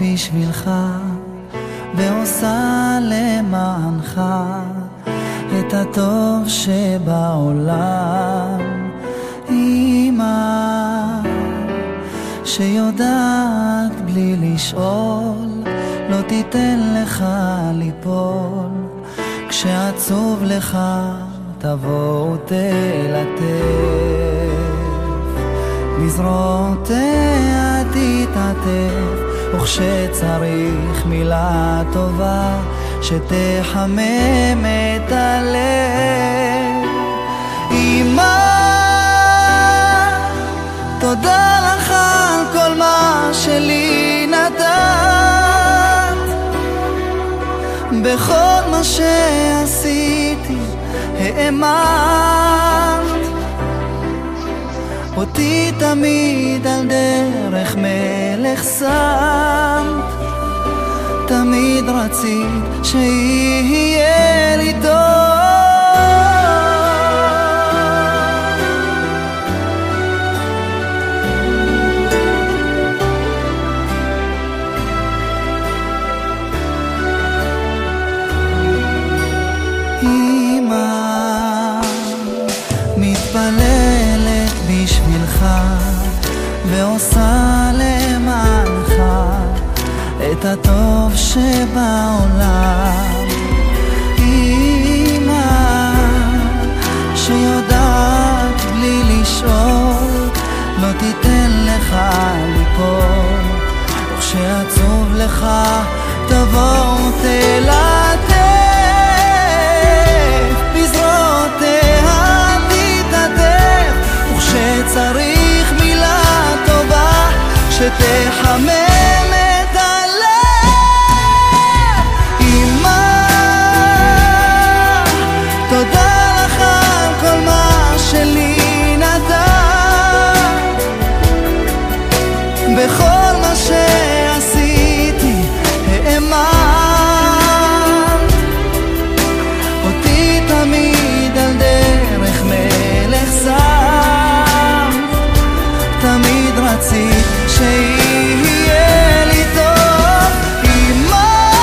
בשבילך ועושה למענך את הטוב שבעולם. אמא שיודעת בלי לשאול, לא תיתן לך ליפול, כשעצוב לך תבוא ותלטף, בזרועותיה תתעטף, וכשצריך מילה טובה שתחמם את הלב. אמא, תודה לך על כל מה שלי נתת, בכל מה שעשיתי האמנת, אותי תמיד על דרך מלך שמת, תמיד רצית שיהיה לי טוב. אמא מתפללת בשבילך ועושה למענך את הטוב שבעולם. אמא שיודעת בלי לשאול, לא תיתן לך ליפול, וכשעצוב לך תבוא ותלטף, בזרועותיה תתעטף, וכשצריך מילה טובה שתחמם את הלב. אמא, תודה לך על כל מה שלי נתת, בכל מה שעשיתי האמנת, אותי תמיד על דרך מלך שמת, תמיד רצית שיהיה לי טוב. אמא,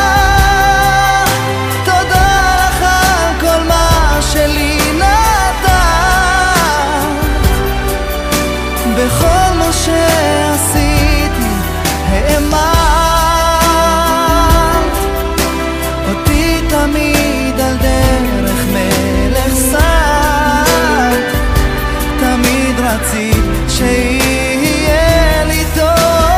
תודה לך על כל מה שלי נתת, בכל מה שעשיתי האמנת, אותי תמיד על דרך מלך שמת, תמיד רצית שיהיה לי טוב.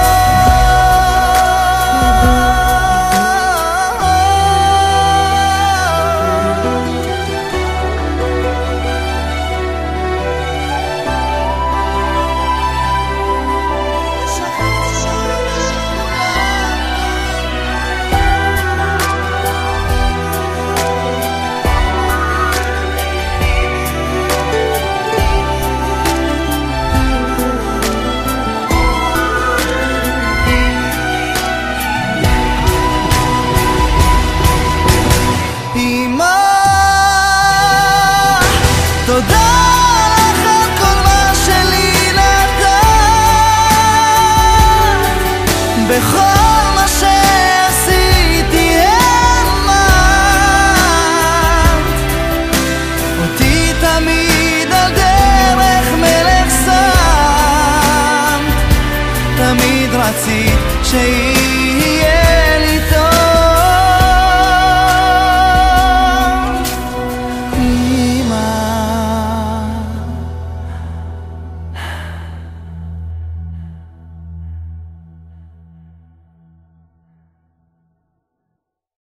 תודה לך על כל מה שלי נתת, בכל